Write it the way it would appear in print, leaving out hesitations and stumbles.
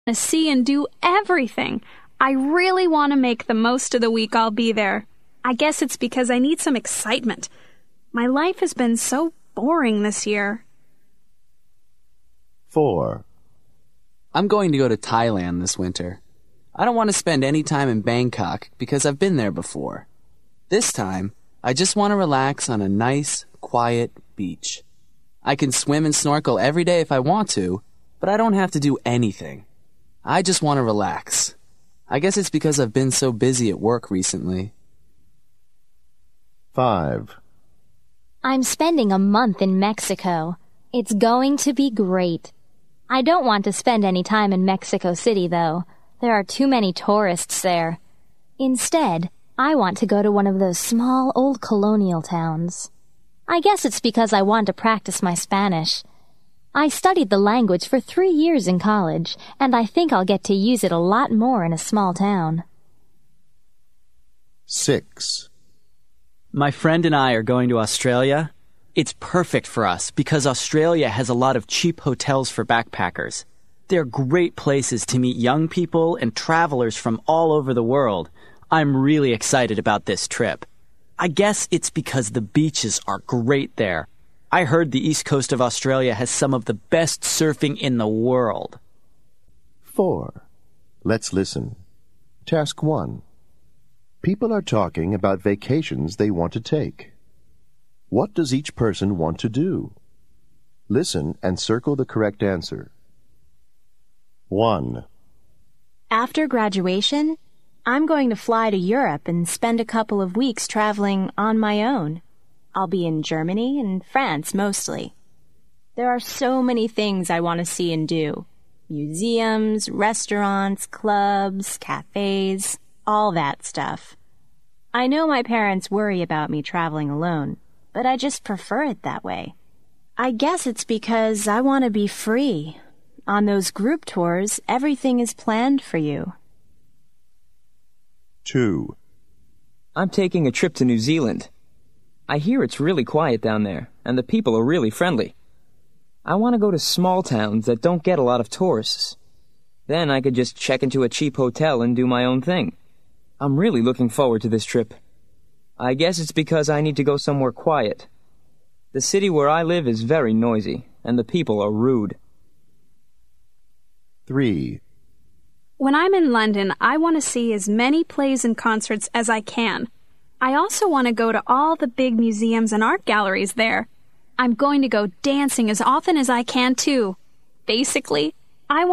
to see and do everything. I really want to make the most of the week I'll be there. I guess it's because I need some excitement. My life has been so boring this year. 4. I'm going to go to Thailand this winter. I don't want to spend any time in Bangkok because I've been there before. This time, I just want to relax on a nice, quiet beach. I can swim and snorkel every day if I want to, but I don't have to do anything. I just want to relax. I guess it's because I've been so busy at work recently. 5. I'm spending a month in Mexico. It's going to be great. I don't want to spend any time in Mexico City, though. There are too many tourists there. Instead, I want to go to one of those small old colonial towns. I guess it's because I want to practice my Spanish. I studied the language for 3 years in college, and I think I'll get to use it a lot more in a small town. 6. My friend and I are going to Australia. It's perfect for us because Australia has a lot of cheap hotels for backpackers. They're great places to meet young people and travelers from all over the world. I'm really excited about this trip. I guess it's because the beaches are great there. I heard the east coast of Australia has some of the best surfing in the world. 4. Let's listen. Task 1. People are talking about vacations they want to take. What does each person want to do? Listen and circle the correct answer. 1. After graduation, I'm going to fly to Europe and spend a couple of weeks traveling on my own. I'll be in Germany and France mostly. There are so many things I want to see and do. Museums, restaurants, clubs, cafes, all that stuff. I know my parents worry about me traveling alone, but I just prefer it that way. I guess it's because I want to be free. On those group tours, everything is planned for you. 2. I'm taking a trip to New Zealand. I hear it's really quiet down there, and the people are really friendly. I want to go to small towns that don't get a lot of tourists. Then I could just check into a cheap hotel and do my own thing. I'm really looking forward to this trip. I guess it's because I need to go somewhere quiet. The city where I live is very noisy, and the people are rude. 3. When I'm in London, I want to see as many plays and concerts as I can. I also want to go to all the big museums and art galleries there. I'm going to go dancing as often as I can, too. Basically, I want